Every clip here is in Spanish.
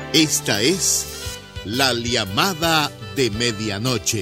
Esta es la llamada de medianoche.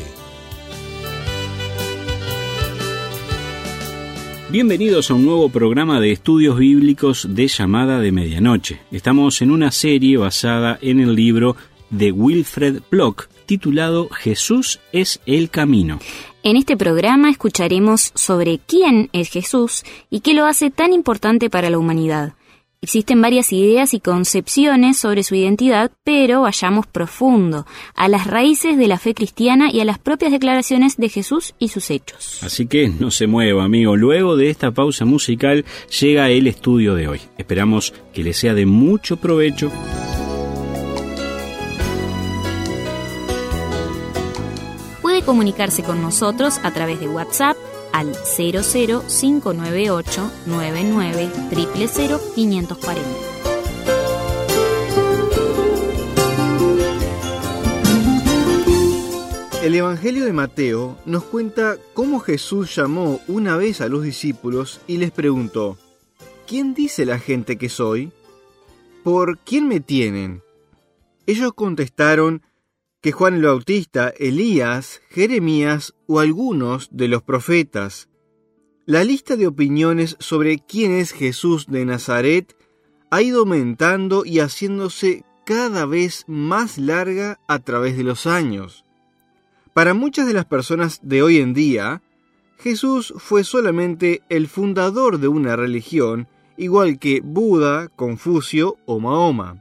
Bienvenidos a un nuevo programa de estudios bíblicos de Llamada de Medianoche. Estamos en una serie basada en el libro de Wilfred Block, titulado Jesús es el camino. En este programa escucharemos sobre quién es Jesús y qué lo hace tan importante para la humanidad. Existen varias ideas y concepciones sobre su identidad, pero vayamos profundo, a las raíces de la fe cristiana y a las propias declaraciones de Jesús y sus hechos. Así que no se mueva, amigo. Luego de esta pausa musical llega el estudio de hoy. Esperamos que le sea de mucho provecho. Puede comunicarse con nosotros a través de WhatsApp al 00598 99 000 540. El Evangelio de Mateo nos cuenta cómo Jesús llamó una vez a los discípulos y les preguntó: ¿Quién dice la gente que soy? ¿Por quién me tienen? Ellos contestaron que Juan el Bautista, Elías, Jeremías o algunos de los profetas. La lista de opiniones sobre quién es Jesús de Nazaret ha ido aumentando y haciéndose cada vez más larga a través de los años. Para muchas de las personas de hoy en día, Jesús fue solamente el fundador de una religión, igual que Buda, Confucio o Mahoma.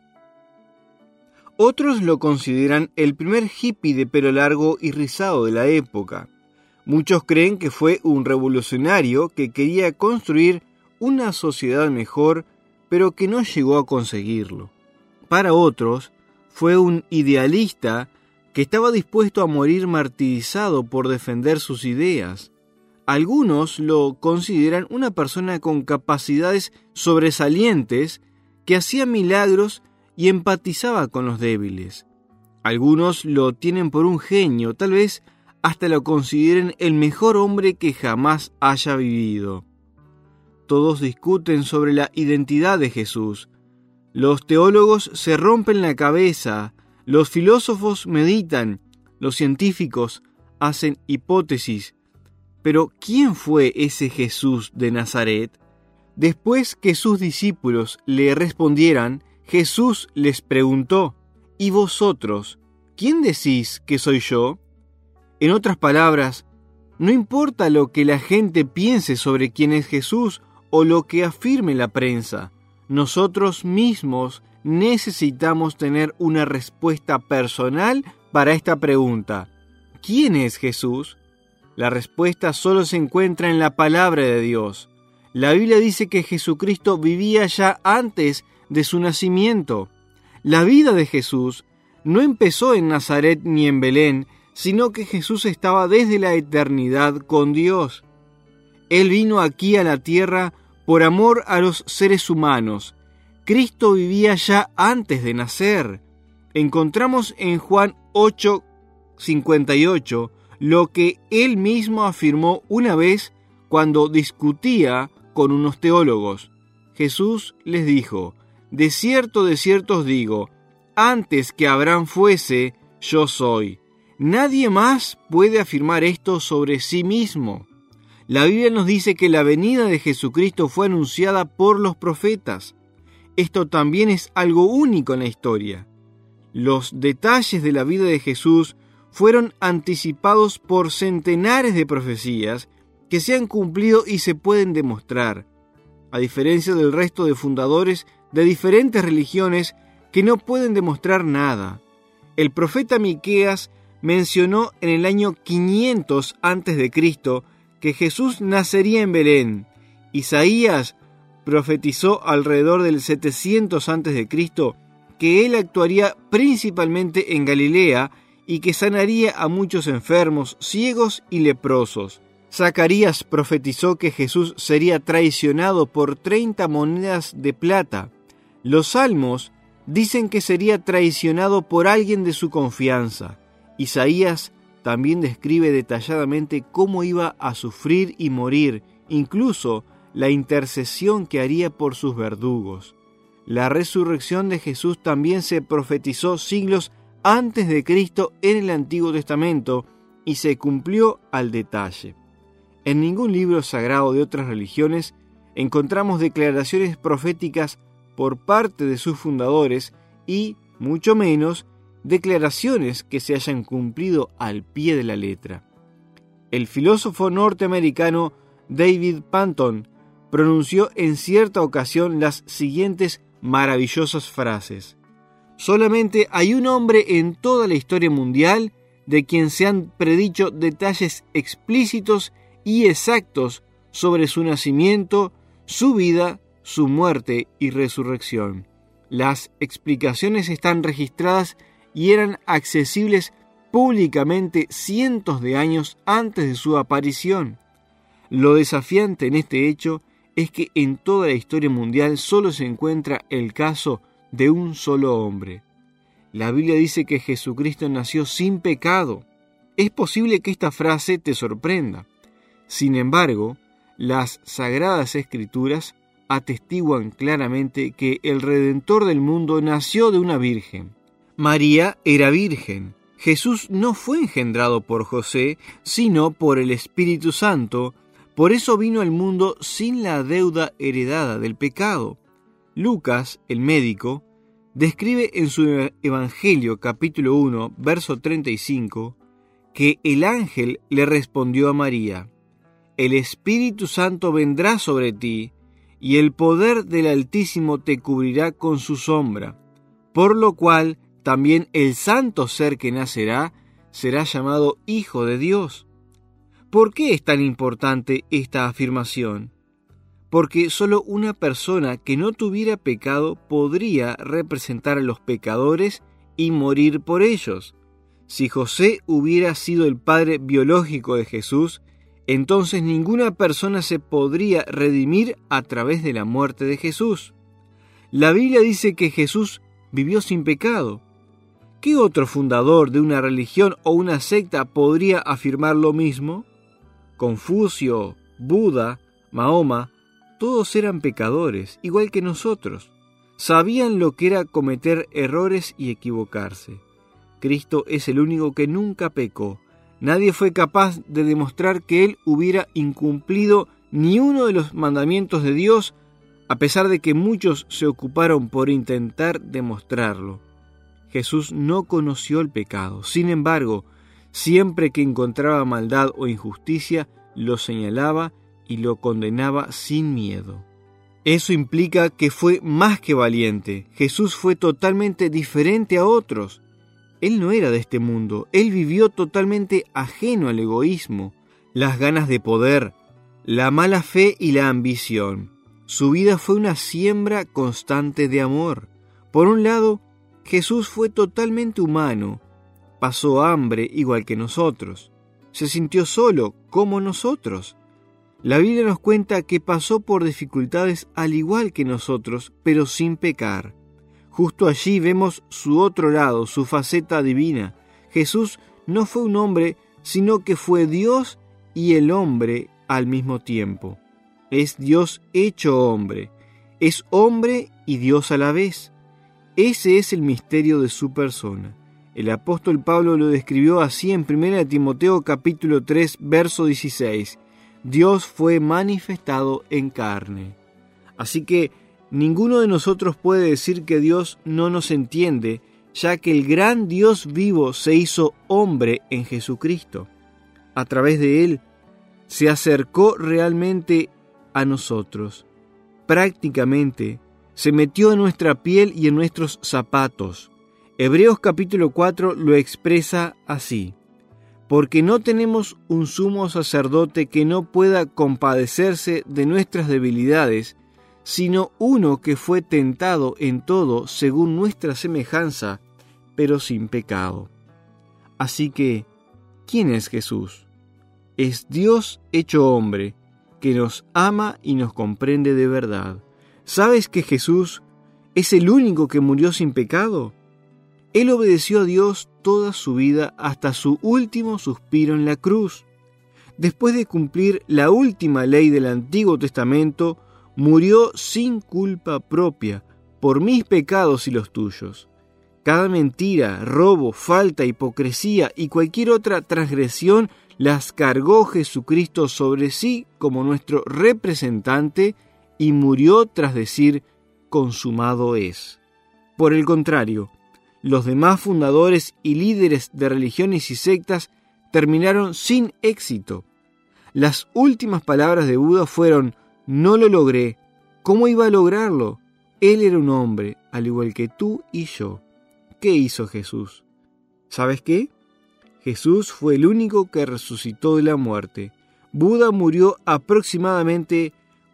Otros lo consideran el primer hippie de pelo largo y rizado de la época. Muchos creen que fue un revolucionario que quería construir una sociedad mejor, pero que no llegó a conseguirlo. Para otros, fue un idealista que estaba dispuesto a morir martirizado por defender sus ideas. Algunos lo consideran una persona con capacidades sobresalientes que hacía milagros y empatizaba con los débiles. Algunos lo tienen por un genio, tal vez hasta lo consideren el mejor hombre que jamás haya vivido. Todos discuten sobre la identidad de Jesús. Los teólogos se rompen la cabeza, los filósofos meditan, los científicos hacen hipótesis. Pero ¿quién fue ese Jesús de Nazaret? Después que sus discípulos le respondieran, Jesús les preguntó: ¿Y vosotros, quién decís que soy yo? En otras palabras, no importa lo que la gente piense sobre quién es Jesús o lo que afirme la prensa, nosotros mismos necesitamos tener una respuesta personal para esta pregunta: ¿quién es Jesús? La respuesta solo se encuentra en la palabra de Dios. La Biblia dice que Jesucristo vivía ya antes de su nacimiento. La vida de Jesús no empezó en Nazaret ni en Belén, sino que Jesús estaba desde la eternidad con Dios. Él vino aquí a la tierra por amor a los seres humanos. Cristo vivía ya antes de nacer. Encontramos en Juan 8:58 lo que él mismo afirmó una vez cuando discutía con unos teólogos. Jesús les dijo: de cierto os digo, antes que Abraham fuese, yo soy. Nadie más puede afirmar esto sobre sí mismo. La Biblia nos dice que la venida de Jesucristo fue anunciada por los profetas. Esto también es algo único en la historia. Los detalles de la vida de Jesús fueron anticipados por centenares de profecías que se han cumplido y se pueden demostrar. A diferencia del resto de fundadores de diferentes religiones que no pueden demostrar nada. El profeta Miqueas mencionó en el año 500 a.C. que Jesús nacería en Belén. Isaías profetizó alrededor del 700 a.C. que él actuaría principalmente en Galilea y que sanaría a muchos enfermos, ciegos y leprosos. Zacarías profetizó que Jesús sería traicionado por 30 monedas de plata. Los salmos dicen que sería traicionado por alguien de su confianza. Isaías también describe detalladamente cómo iba a sufrir y morir, incluso la intercesión que haría por sus verdugos. La resurrección de Jesús también se profetizó siglos antes de Cristo en el Antiguo Testamento y se cumplió al detalle. En ningún libro sagrado de otras religiones encontramos declaraciones proféticas por parte de sus fundadores y, mucho menos, declaraciones que se hayan cumplido al pie de la letra. El filósofo norteamericano David Panton pronunció en cierta ocasión las siguientes maravillosas frases: solamente hay un hombre en toda la historia mundial de quien se han predicho detalles explícitos y exactos sobre su nacimiento, su vida, su muerte y resurrección. Las explicaciones están registradas y eran accesibles públicamente cientos de años antes de su aparición. Lo desafiante en este hecho es que en toda la historia mundial solo se encuentra el caso de un solo hombre. La Biblia dice que Jesucristo nació sin pecado. Es posible que esta frase te sorprenda. Sin embargo, las Sagradas Escrituras atestiguan claramente que el Redentor del mundo nació de una virgen. María era virgen. Jesús no fue engendrado por José, sino por el Espíritu Santo. Por eso vino al mundo sin la deuda heredada del pecado. Lucas, el médico, describe en su Evangelio capítulo 1, verso 35, que el ángel le respondió a María: el Espíritu Santo vendrá sobre ti, y el poder del Altísimo te cubrirá con su sombra, por lo cual también el santo ser que nacerá será llamado Hijo de Dios. ¿Por qué es tan importante esta afirmación? Porque solo una persona que no tuviera pecado podría representar a los pecadores y morir por ellos. Si José hubiera sido el padre biológico de Jesús, entonces ninguna persona se podría redimir a través de la muerte de Jesús. La Biblia dice que Jesús vivió sin pecado. ¿Qué otro fundador de una religión o una secta podría afirmar lo mismo? Confucio, Buda, Mahoma, todos eran pecadores, igual que nosotros. Sabían lo que era cometer errores y equivocarse. Cristo es el único que nunca pecó. Nadie fue capaz de demostrar que él hubiera incumplido ni uno de los mandamientos de Dios, a pesar de que muchos se ocuparon por intentar demostrarlo. Jesús no conoció el pecado. Sin embargo, siempre que encontraba maldad o injusticia, lo señalaba y lo condenaba sin miedo. Eso implica que fue más que valiente. Jesús fue totalmente diferente a otros. Él no era de este mundo. Él vivió totalmente ajeno al egoísmo, las ganas de poder, la mala fe y la ambición. Su vida fue una siembra constante de amor. Por un lado, Jesús fue totalmente humano. Pasó hambre igual que nosotros. Se sintió solo como nosotros. La Biblia nos cuenta que pasó por dificultades al igual que nosotros, pero sin pecar. Justo allí vemos su otro lado, su faceta divina. Jesús no fue un hombre, sino que fue Dios y el hombre al mismo tiempo. Es Dios hecho hombre. Es hombre y Dios a la vez. Ese es el misterio de su persona. El apóstol Pablo lo describió así en 1 Timoteo capítulo 3, verso 16. Dios fue manifestado en carne. Así que ninguno de nosotros puede decir que Dios no nos entiende, ya que el gran Dios vivo se hizo hombre en Jesucristo. A través de Él se acercó realmente a nosotros. Prácticamente se metió en nuestra piel y en nuestros zapatos. Hebreos capítulo 4 lo expresa así: porque no tenemos un sumo sacerdote que no pueda compadecerse de nuestras debilidades, sino uno que fue tentado en todo según nuestra semejanza, pero sin pecado. Así que, ¿quién es Jesús? Es Dios hecho hombre, que nos ama y nos comprende de verdad. ¿Sabes que Jesús es el único que murió sin pecado? Él obedeció a Dios toda su vida hasta su último suspiro en la cruz. Después de cumplir la última ley del Antiguo Testamento, murió sin culpa propia por mis pecados y los tuyos. Cada mentira, robo, falta, hipocresía y cualquier otra transgresión las cargó Jesucristo sobre sí como nuestro representante y murió tras decir: consumado es. Por el contrario, los demás fundadores y líderes de religiones y sectas terminaron sin éxito. Las últimas palabras de Buda fueron: no lo logré. ¿Cómo iba a lograrlo? Él era un hombre, al igual que tú y yo. ¿Qué hizo Jesús? ¿Sabes qué? Jesús fue el único que resucitó de la muerte. Buda murió aproximadamente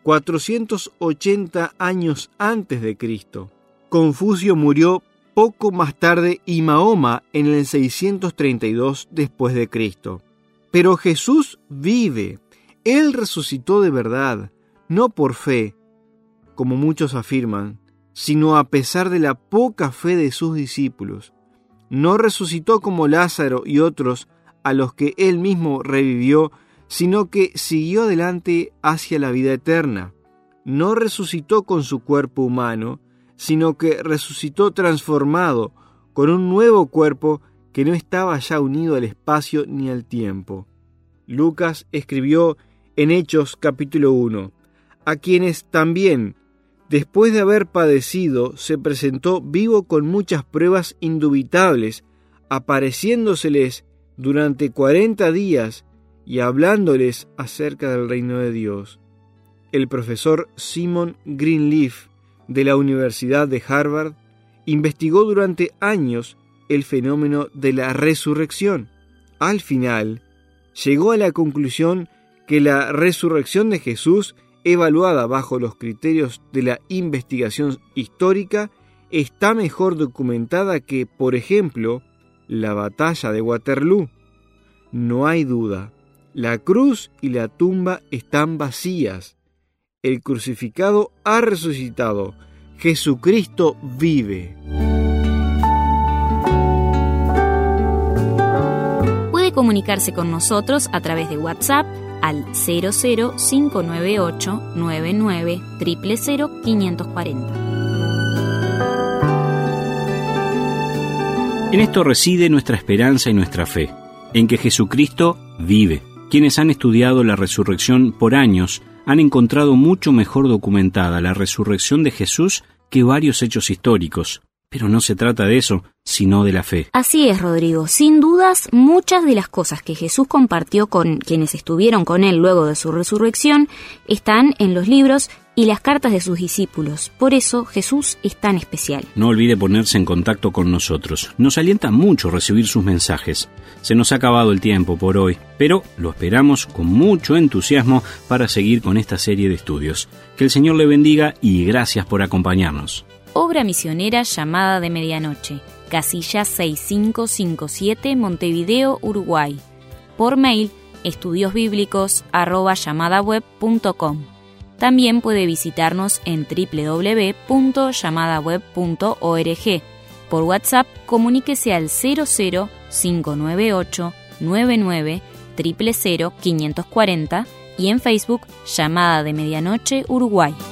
480 años antes de Cristo. Confucio murió poco más tarde y Mahoma en el 632 después de Cristo. Pero Jesús vive. Él resucitó de verdad, no por fe, como muchos afirman, sino a pesar de la poca fe de sus discípulos. No resucitó como Lázaro y otros a los que él mismo revivió, sino que siguió adelante hacia la vida eterna. No resucitó con su cuerpo humano, sino que resucitó transformado, con un nuevo cuerpo que no estaba ya unido al espacio ni al tiempo. Lucas escribió en Hechos capítulo 1, a quienes también, después de haber padecido, se presentó vivo con muchas pruebas indubitables, apareciéndoseles durante 40 días y hablándoles acerca del reino de Dios. El profesor Simon Greenleaf de la Universidad de Harvard investigó durante años el fenómeno de la resurrección. Al final, llegó a la conclusión que la resurrección de Jesús, evaluada bajo los criterios de la investigación histórica, está mejor documentada que, por ejemplo, la batalla de Waterloo. No hay duda, la cruz y la tumba están vacías. El crucificado ha resucitado. Jesucristo vive. Puede comunicarse con nosotros a través de WhatsApp al 00598 99 000 540. En esto reside nuestra esperanza y nuestra fe, en que Jesucristo vive. Quienes han estudiado la resurrección por años han encontrado mucho mejor documentada la resurrección de Jesús que varios hechos históricos. Pero no se trata de eso, sino de la fe. Así es, Rodrigo. Sin dudas, muchas de las cosas que Jesús compartió con quienes estuvieron con él luego de su resurrección están en los libros y las cartas de sus discípulos. Por eso, Jesús es tan especial. No olvide ponerse en contacto con nosotros. Nos alienta mucho recibir sus mensajes. Se nos ha acabado el tiempo por hoy, pero lo esperamos con mucho entusiasmo para seguir con esta serie de estudios. Que el Señor le bendiga y gracias por acompañarnos. Obra misionera Llamada de Medianoche, casilla 6557, Montevideo, Uruguay. Por mail, estudiosbiblicos@llamadaweb.com. También puede visitarnos en www.llamadaweb.org. Por WhatsApp, comuníquese al 00598 99 000 540 y en Facebook, Llamada de Medianoche, Uruguay.